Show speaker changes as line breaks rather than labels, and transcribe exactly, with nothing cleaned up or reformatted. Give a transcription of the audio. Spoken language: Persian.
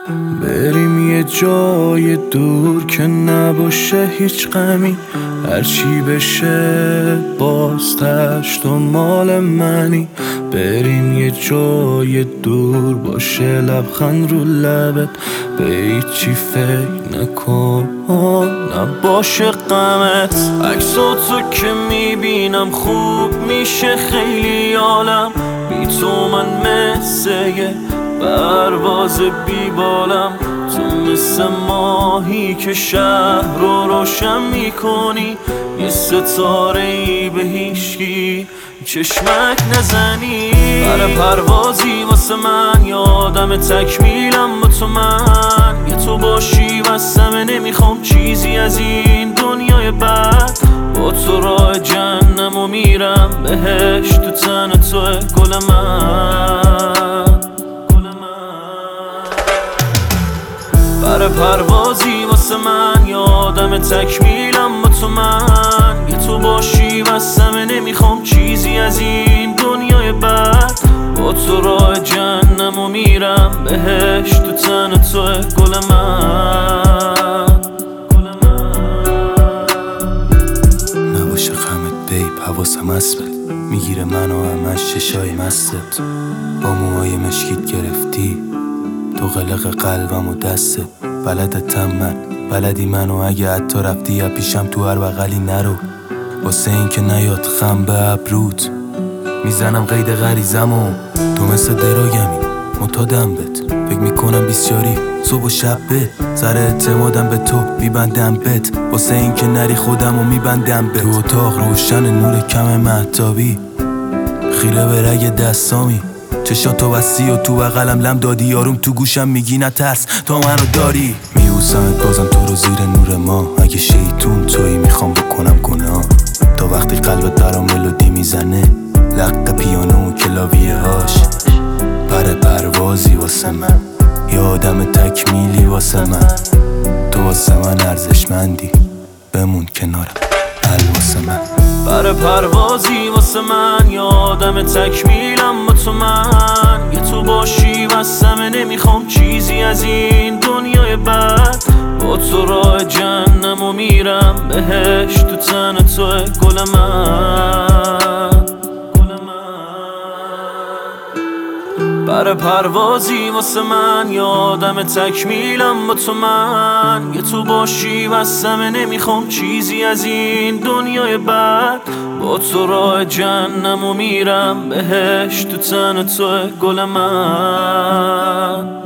بریم یه جای دور که نباشه هیچ غمی، هرچی بشه باز تشت و مال منی. بریم یه جای دور باشه لبخند رو لبت، به هیچی فکر نکن نباشه غمت. عکساتو که میبینم خوب میشه خیلی عالم، بی تو من مثل یه پرواز بی بالم. تو مثل ماهی که شهر رو روشن میکنی، یه ستاره ای به هیچکی چشمک نزنی. برای پروازی واسه من یادم تکمیلم با تو، من یه تو باشی واسمه نمیخوام چیزی از این دنیای بد. با تو راه جهنم و میرم بهش، تو تن توه گل من. برای پروازی واسه من یادم تکمیلم با تو، من یه تو باشی واسمه نمیخوام چیزی از این دنیای بد. با تو راه جهنم و میرم بهش، تو تن توه گل من.
نباشه غمت بیب، حواسم هست میگیره منو همش چشای مستت. با موهای مشکیت گرفتی تو قلق قلبم و دستت. بلدتم من، بلدی منو، اگه حتی رفتی یا پیشم تو هر بغلی نرو. واسه این که نیاد خم به ابروت میزنم قید غریزم و تو مثل دراگمی متادم بت. فکر میکنم بیسیاری صبح و شب بت، سر اعتمادم به تو میبندم بت. واسه این که نری خودم و میبندم بت. تو اتاق روشن نور کم مهتابی، خیره به رگ دستامی، چشاتو بستی و تو بغلم لم دادی. یاروم تو گوشم میگی نترس تو منو داری. میبوسمت بازم تو رو زیر نور ما، اگه شیطون تویی میخوام بکنم گناه. تا وقتی قلبت برام ملودی میزنه، لق پیانو و کلاویه هاش. پر پروازی واسه من، یه آدم تکمیلی واسه من. تو واسه من ارزشمندی، بمون کنارم واسه من.
برای پروازی واسه من یادم تکمیلم با تو، من یه تو باشی واسمه نمیخوام چیزی از این دنیای بد. با تو راه جهنم و میرم بهش، تو تن توه گل من. برای پروازی واسه من یادم تکمیلم با تو، من یه تو باشی واسمه نمیخوام چیزی از این دنیای بد. با تو راه جهنم و میرم بهش، تو تن توه گل من.